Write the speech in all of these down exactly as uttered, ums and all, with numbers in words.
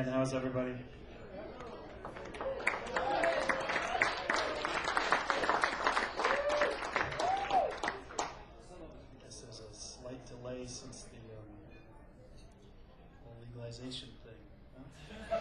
again. How's everybody? I guess there's a slight delay since the um, legalization thing. Huh?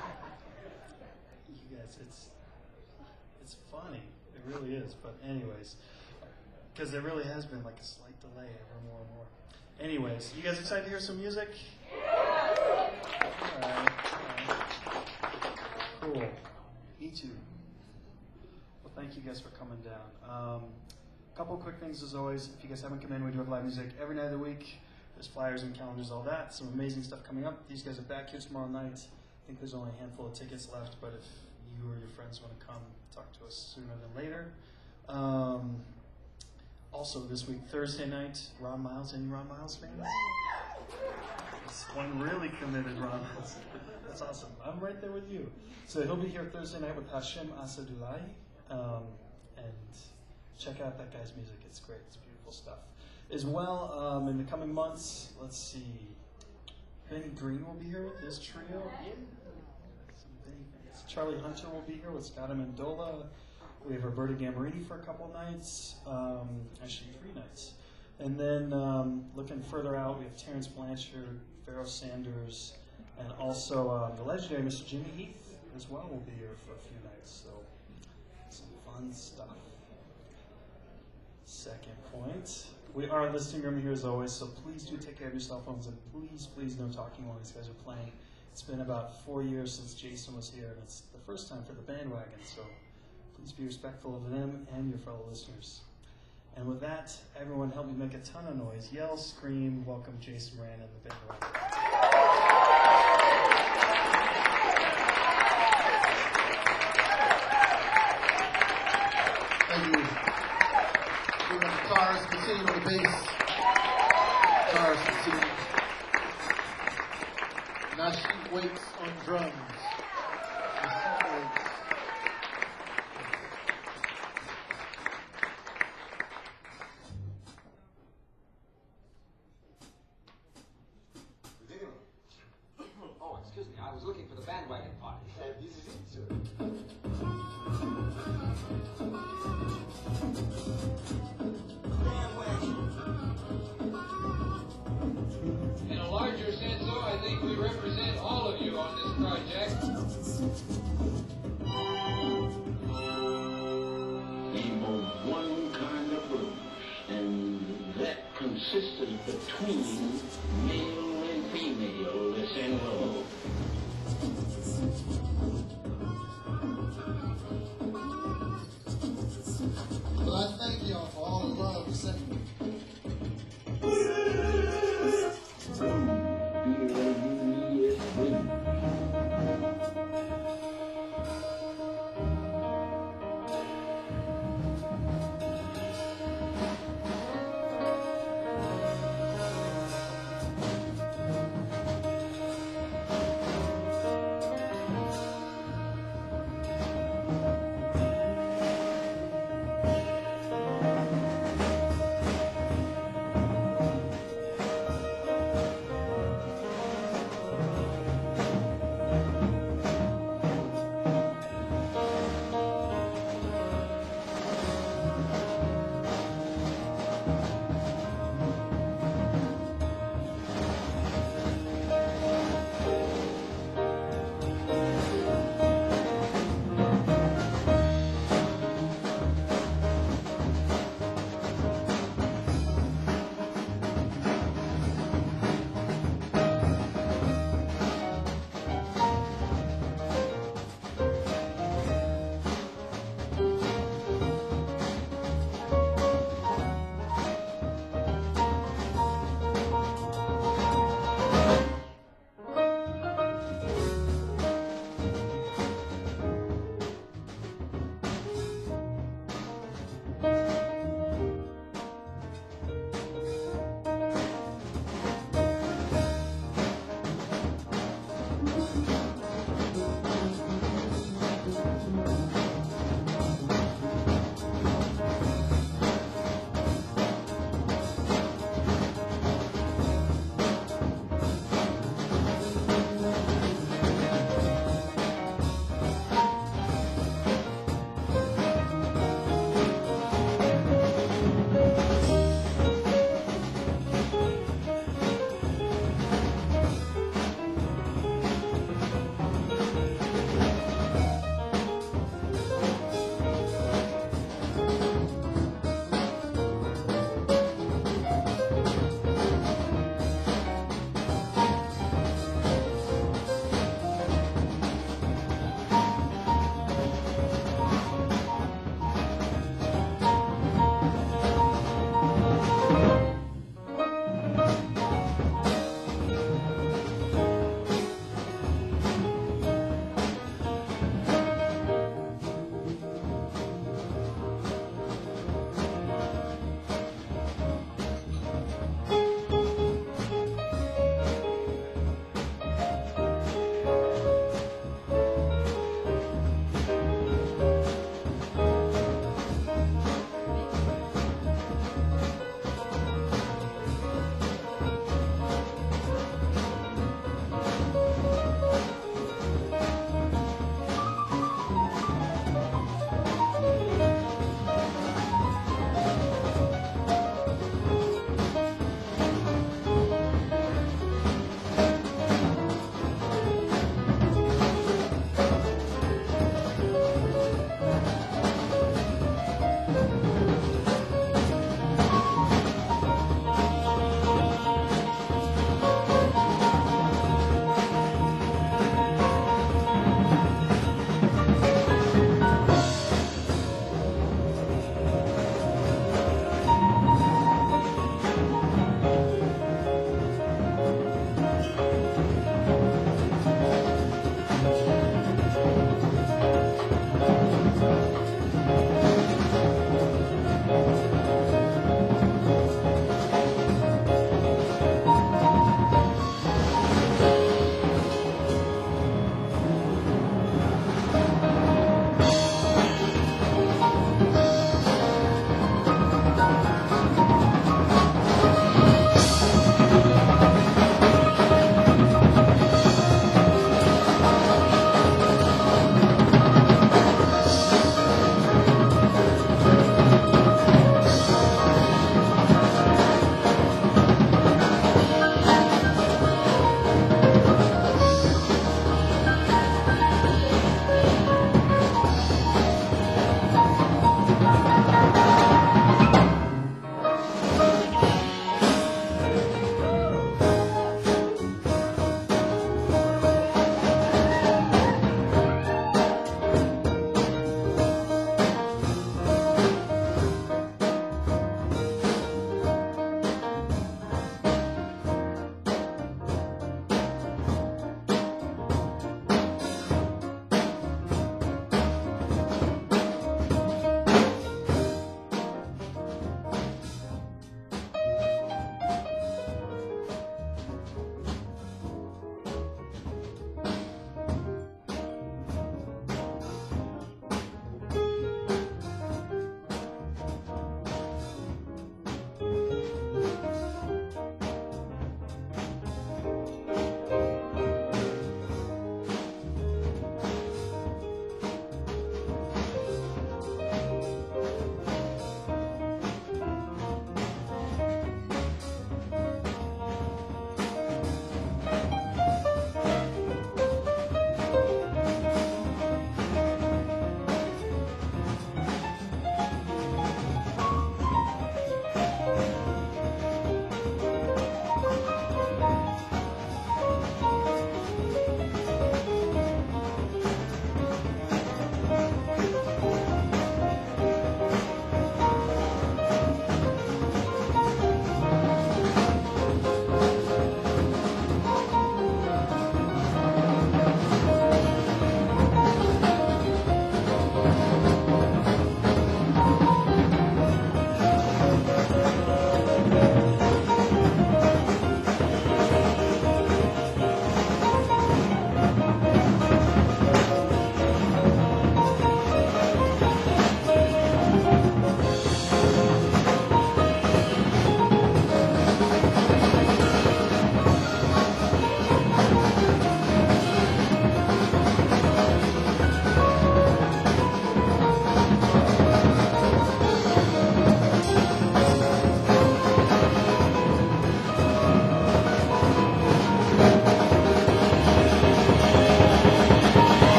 You guys, it's it's funny. It really is. But anyways, because there really has been like a slight delay ever more and more. Anyways, you guys excited to hear some music? All right, all right. Cool. Me too. Well, thank you guys for coming down. Um, a couple quick things as always. If you guys haven't come in, we do have live music every night of the week. There's flyers and calendars, all that. Some amazing stuff coming up. These guys are back here tomorrow night. I think there's only a handful of tickets left, but if you or your friends want to come, talk to us sooner than later. Um, Also this week, Thursday night, Ron Miles. Any Ron Miles fans? It's one really committed Ron Miles. That's awesome. I'm right there with you. So he'll be here Thursday night with Hashem Asadullah. Um, and check out that guy's music. It's great. It's beautiful stuff. As well, um, in the coming months, let's see. Benny Green will be here with his trio. Some Benny fans. Charlie Hunter will be here with Scott Amendola. We have Roberta Gammarini for a couple nights, um, actually three nights. And then um, looking further out, we have Terrence Blanchard, Pharaoh Sanders, and also um, the legendary Mister Jimmy Heath as well will be here for a few nights. So some fun stuff. Second point, we are in the listening room here as always, so please do take care of your cell phones and please, please no talking while these guys are playing. It's been about four years since Jason was here, and it's the first time for the bandwagon, so please be respectful of them and your fellow listeners. And with that, everyone help me make a ton of noise. Yell, scream, welcome Jason Moran and the bandwagon. Thank you. We're going to guitarist, continue on the bass. Guitarist, continue. Now she waits on drums. Between male and female, listen low. Well, I thank y'all for all the love you sent me.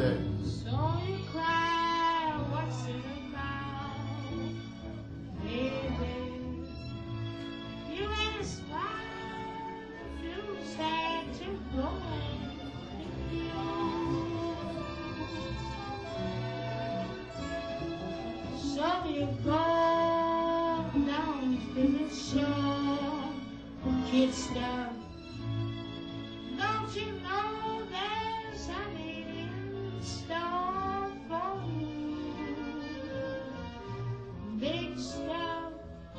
day. So you cry, what's it about? Baby, you ain't smile, you sad to go with you. So you go down to the shore, kid stuff. Don't you know there's honey in store for you? Big stuff.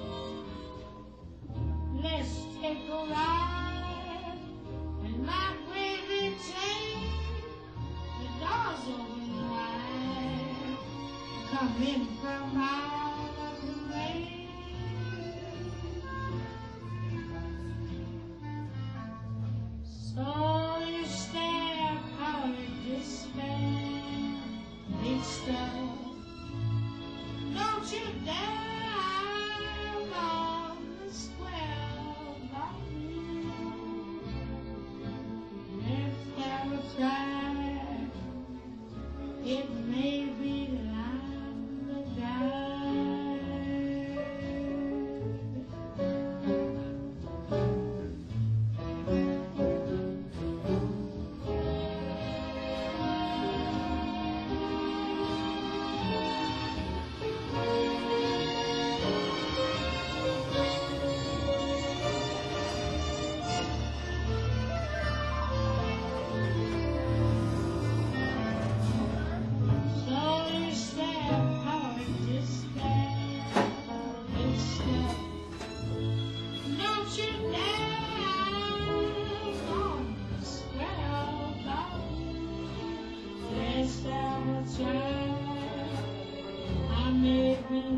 Let's take a ride in my gravy train. The doors open wide. Come in from out of the rain. So you stare out in despair, big stuff. Don't you dare on the square by you. If there a track, it may be that I'm the guy. So you stare out in despair, big stuff. Don't you dare on the square by you. Let's have a try. I may be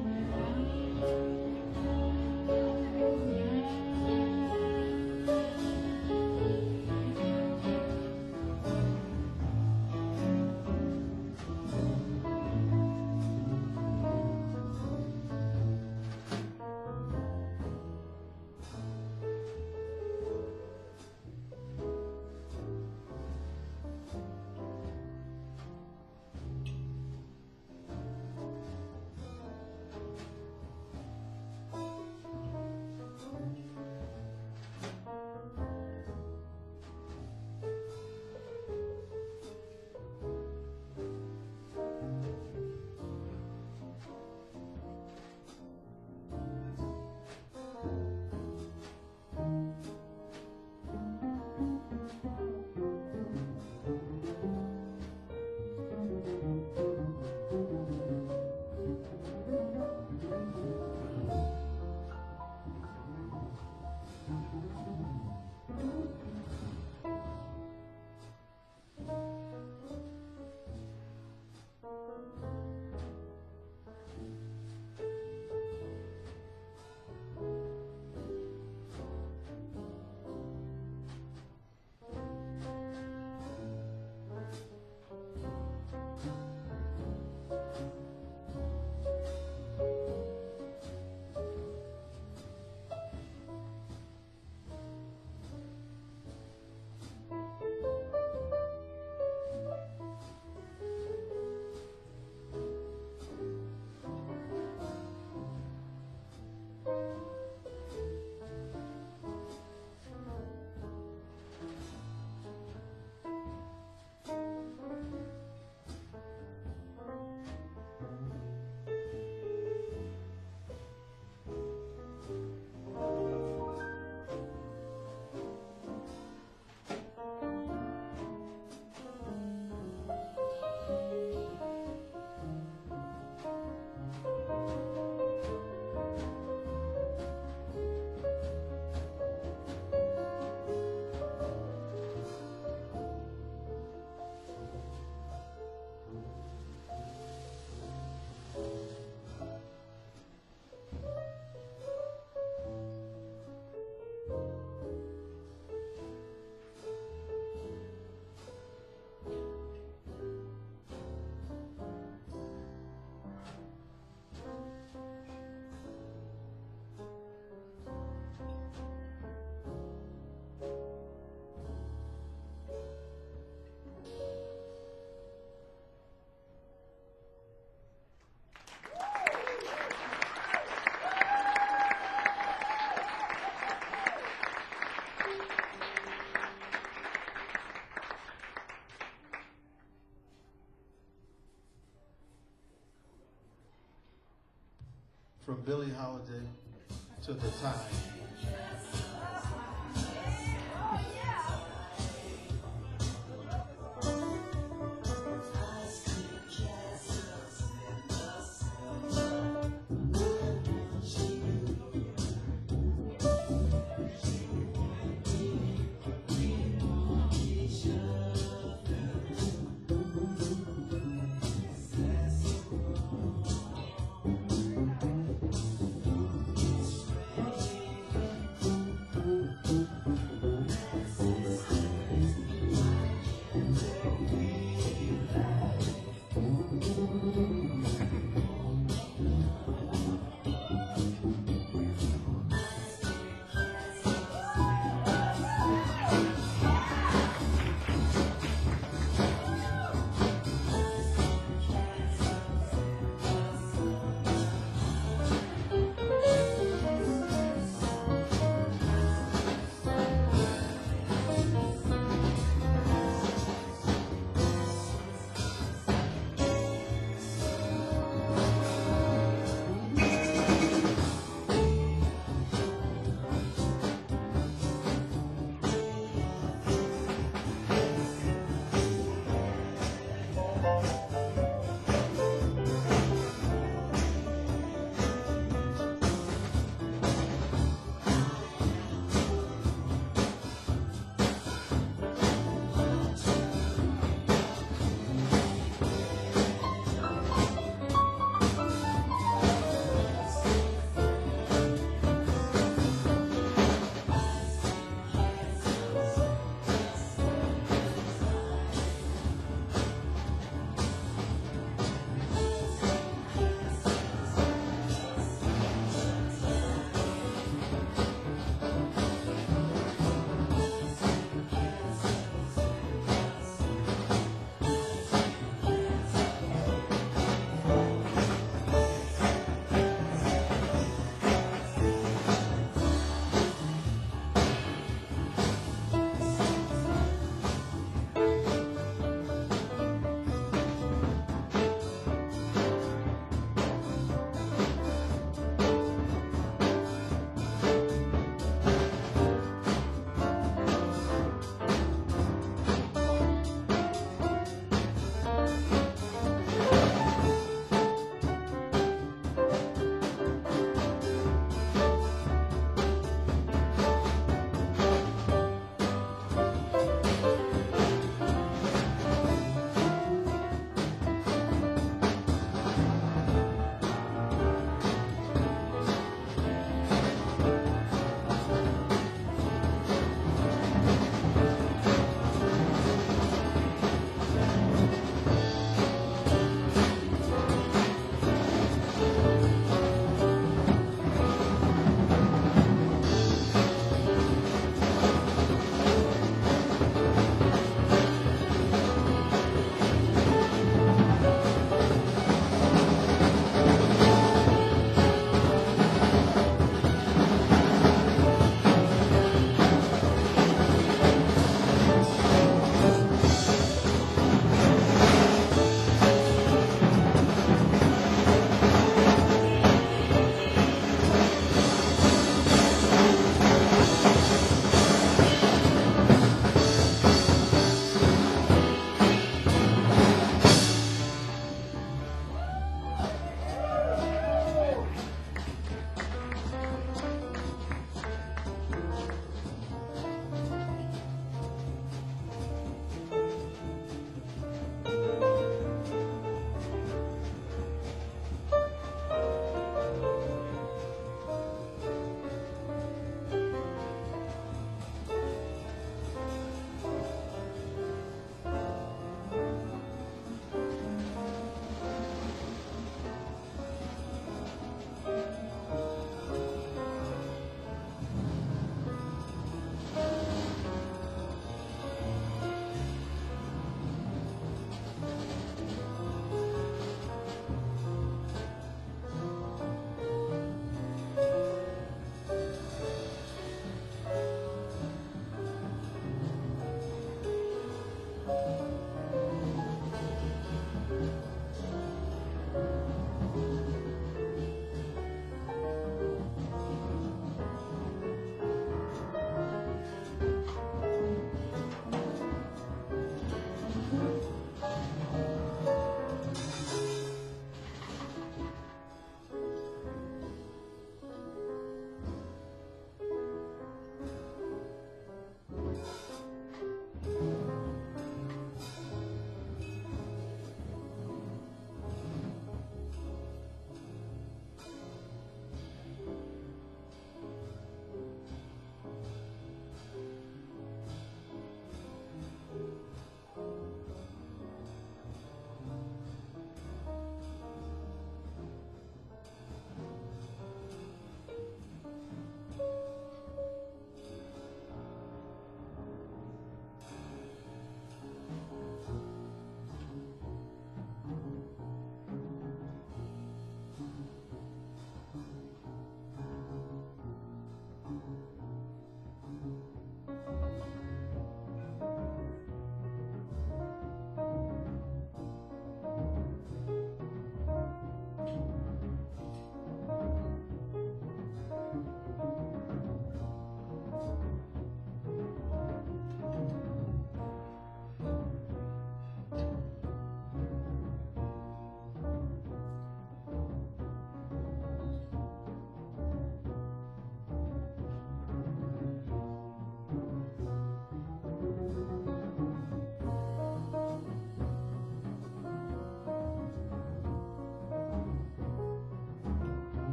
from Billie Holiday to The Time.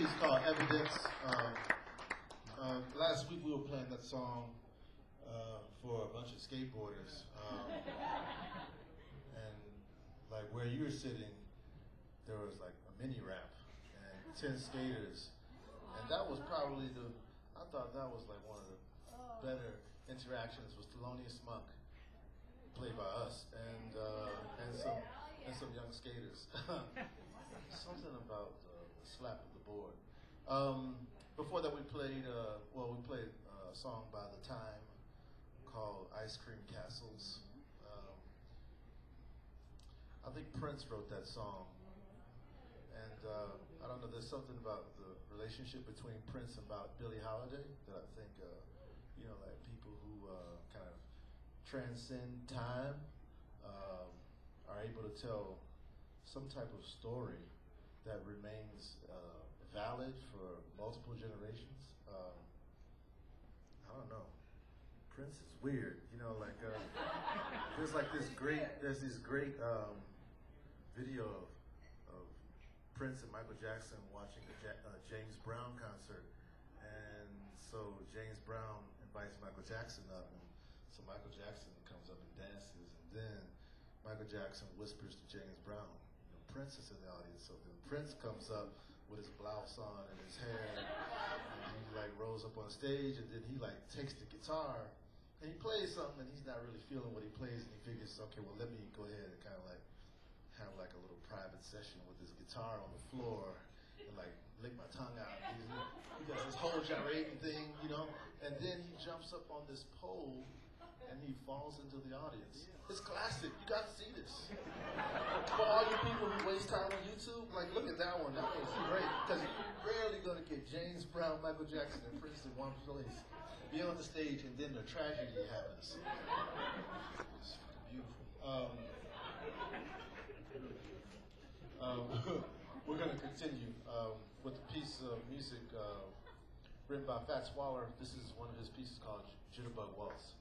piece called Evidence. Um, uh, last week we were playing that song uh, for a bunch of skateboarders. Um, and like where you were sitting, there was like a mini ramp and ten skaters. And that was probably the, I thought that was like one of the better interactions with Thelonious Monk, played by us, and uh, and some and some young skaters. Something about uh, the slap of the board. Um, before that, we played uh, well. We played uh, a song by The Time called "Ice Cream Castles." Um, I think Prince wrote that song, and uh, I don't know. There's something about the relationship between Prince and about Billie Holiday that I think uh, you know, like people who uh, kind of transcend time um, are able to tell some type of story that remains uh, valid for multiple generations. Um, I don't know. Prince is weird, you know. Like uh, there's like this great, there's this great um, video of, of Prince and Michael Jackson watching a ja- uh, James Brown concert, and so James Brown invites Michael Jackson up, and so Michael Jackson comes up and dances, and then Michael Jackson whispers to James Brown, you know, Prince is in the audience. So then Prince comes up with his blouse on and his hair, and he like rolls up on stage, and then he like takes the guitar, and he plays something, and he's not really feeling what he plays, and he figures, okay, well, let me go ahead and kind of like have like a little private session with his guitar on the floor, and like lick my tongue out. He, he does this whole gyrating thing, you know, and then he jumps up on this pole and he falls into the audience. It's classic. You got to see this. For all you people who waste time on YouTube, like look at that one. That was great, because you're rarely going to get James Brown, Michael Jackson, and Prince in one place. Be on the stage, and then the tragedy happens. It's beautiful. Um, um, we're going to continue um, with a piece of music uh, written by Fats Waller. This is one of his pieces called Jitterbug Waltz.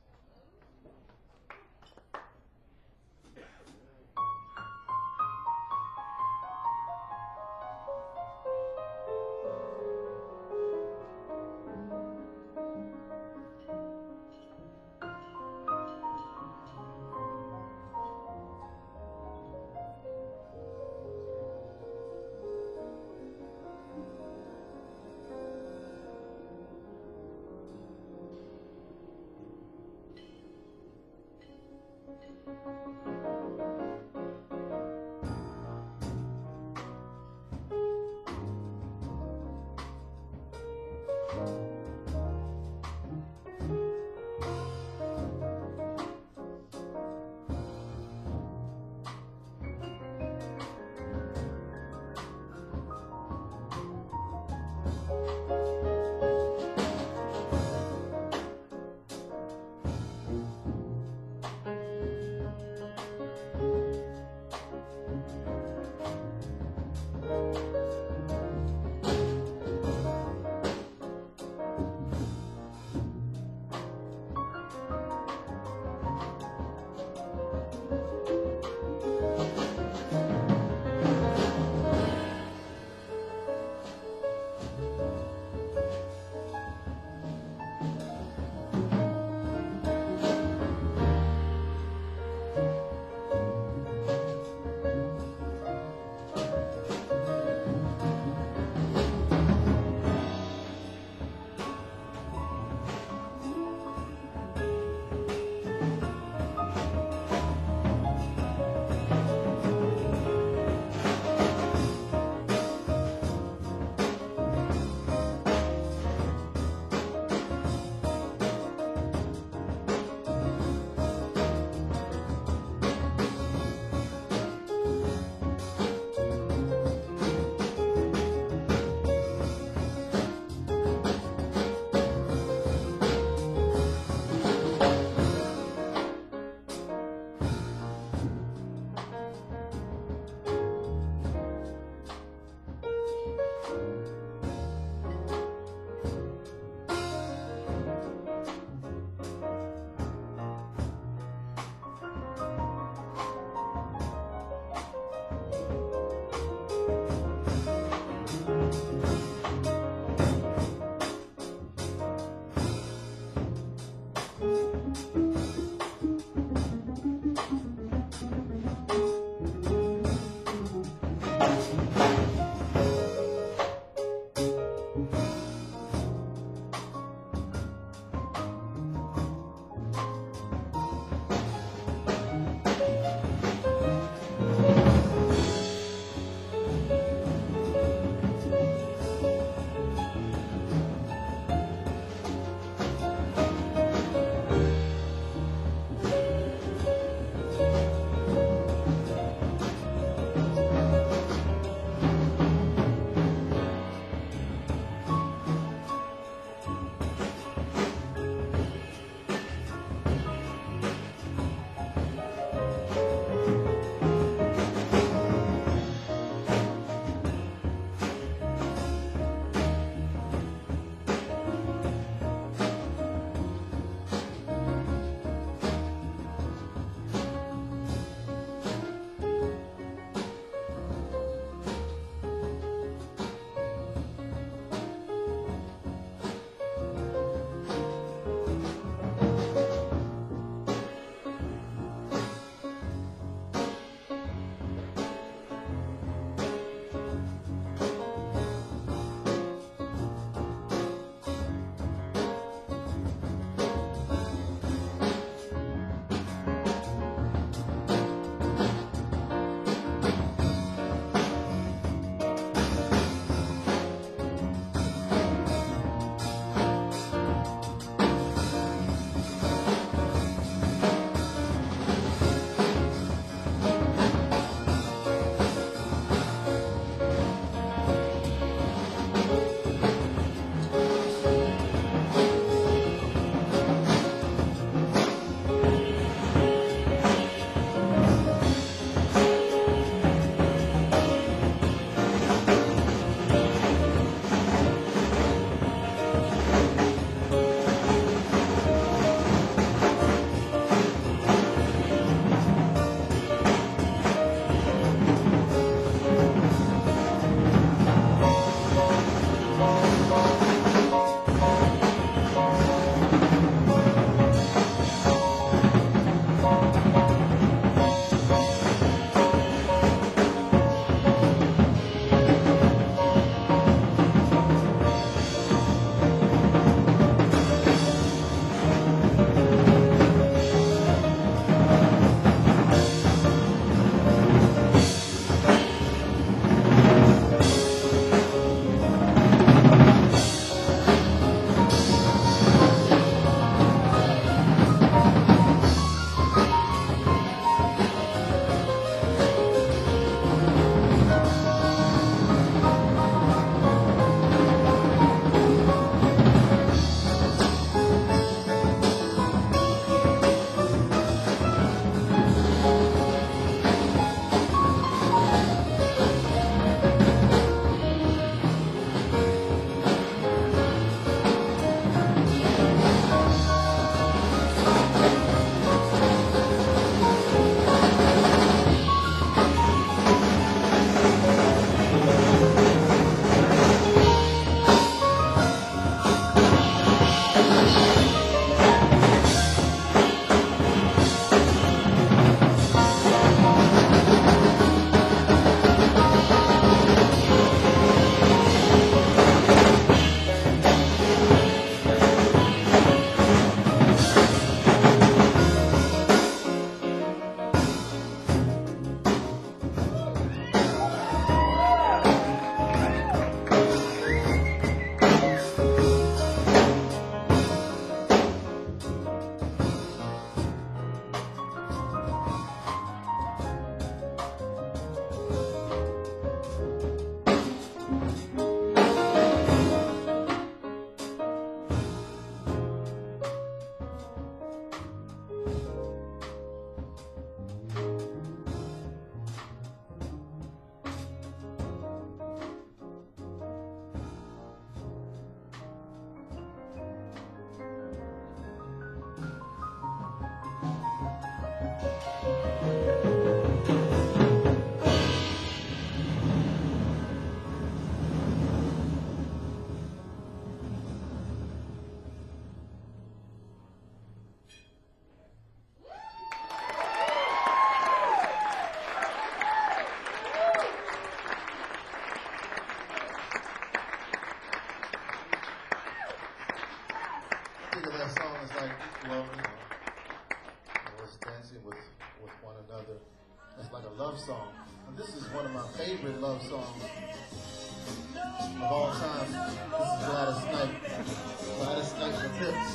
song. And this is one of my favorite love songs of all time. This is Gladys Knight. Gladys Knight and the Pips.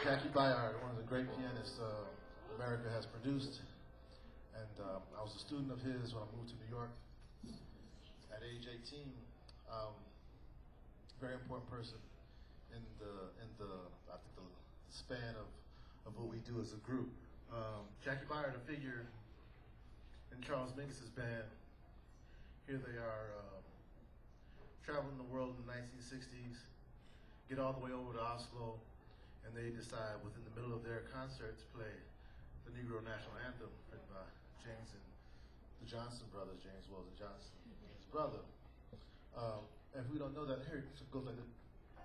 Jackie Bayard, one of the great pianists uh, America has produced. And um, I was a student of his when I moved to New York at age eighteen. Um, very important person in the in the I think the span of, of what we do as a group. Um, Jackie Bayard, a figure in Charles Mingus's band. Here they are um, traveling the world in the nineteen sixties, get all the way over to Oslo, and they decide within the middle of their concert to play the Negro National Anthem written by James and the Johnson brothers, James Weldon Johnson, his brother. Um, and if we don't know that, here it goes like this.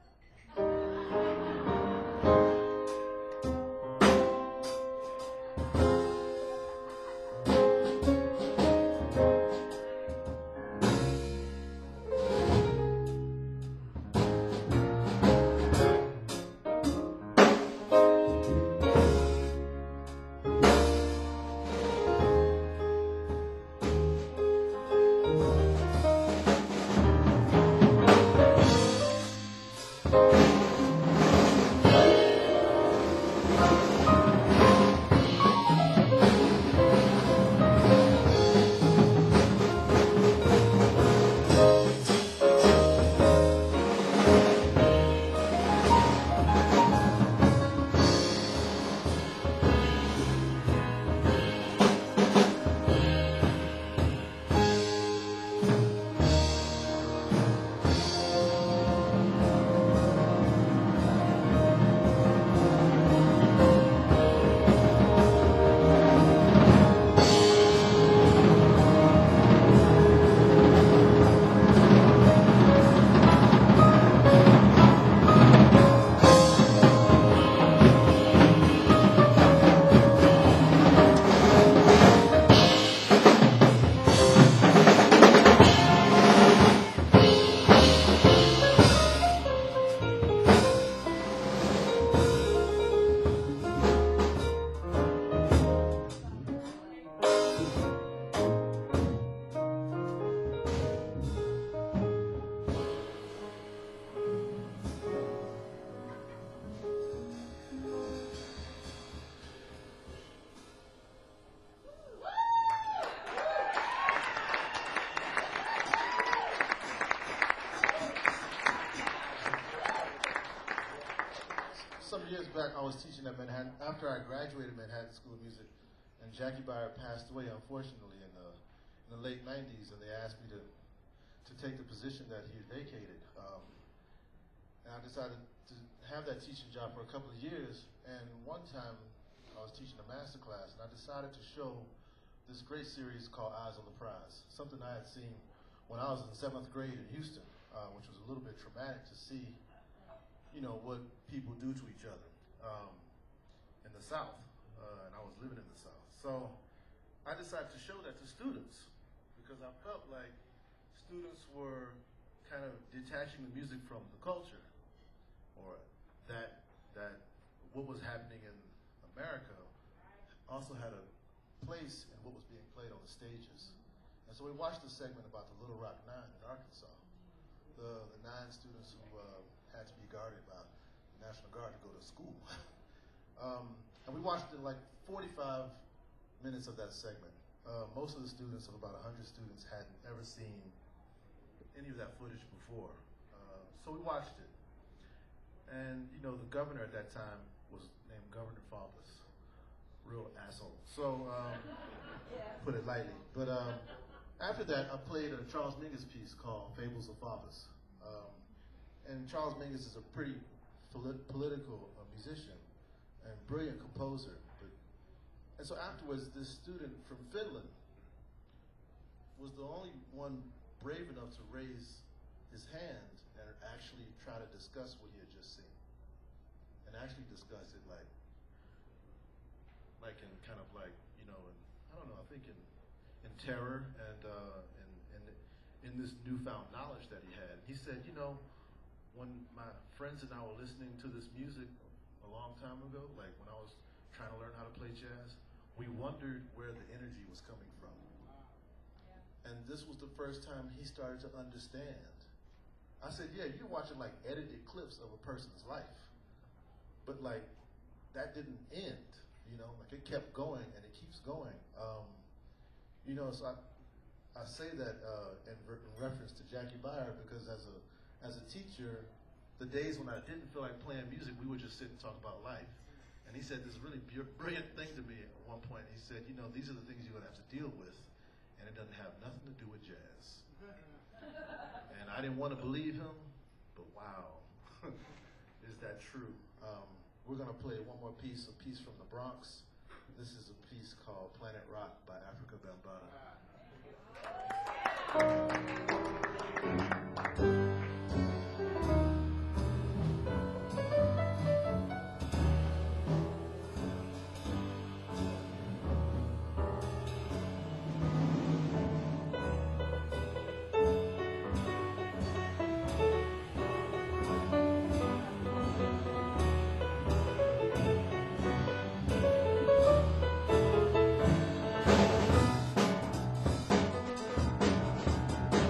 Some years back, I was teaching at Manhattan, after I graduated Manhattan School of Music, and Jackie Bayard passed away, unfortunately, in the, in the late nineties, and they asked me to, to take the position that he had vacated. Um, and I decided to have that teaching job for a couple of years, and one time I was teaching a master class, and I decided to show this great series called Eyes on the Prize, something I had seen when I was in seventh grade in Houston, uh, which was a little bit traumatic to see, you know, what people do to each other um, in the South, uh, and I was living in the South. So I decided to show that to students because I felt like students were kind of detaching the music from the culture, or that that what was happening in America also had a place in what was being played on the stages. And so we watched a segment about the Little Rock Nine in Arkansas, the, the nine students who uh, had to be guarded by the National Guard to go to school. um, and we watched it like forty-five minutes of that segment. Uh, most of the students, of about one hundred students, hadn't ever seen any of that footage before. Uh, so we watched it. And, you know, the governor at that time was named Governor Faubus. Real asshole. So, um, put it lightly. But um, after that, I played a Charles Mingus piece called Fables of Faubus. Um, and Charles Mingus is a pretty polit- political uh, musician and brilliant composer. But, and so afterwards, this student from Finland was the only one brave enough to raise his hand and actually try to discuss what he had just seen. And actually discuss it like, like in kind of like, you know, in, I don't know, I think in, in terror and uh, in, in, in this newfound knowledge that he had. He said, you know, when my friends and I were listening to this music a long time ago, like when I was trying to learn how to play jazz, we wondered where the energy was coming from. And this was the first time he started to understand. I said, yeah, you're watching like edited clips of a person's life. But like that didn't end, you know, like it kept going and it keeps going. Um, you know, so I, I say that uh, in, re- in reference to Jackie Beyer because as a as a teacher, the days when I didn't feel like playing music, we would just sit and talk about life. And he said this really bu- brilliant thing to me at one point. He said, you know, these are the things you're going to have to deal with, and it doesn't have nothing to do with jazz. And I didn't want to believe him, but wow, is that true? Um, we're going to play one more piece, a piece from the Bronx. This is a piece called Planet Rock by Africa Bambaataa. Thank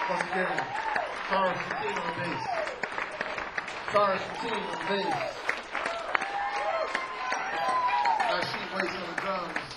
Once again, Taurus Fatim on bass. Taurus Fatim on bass. Rashid Waits on the drums.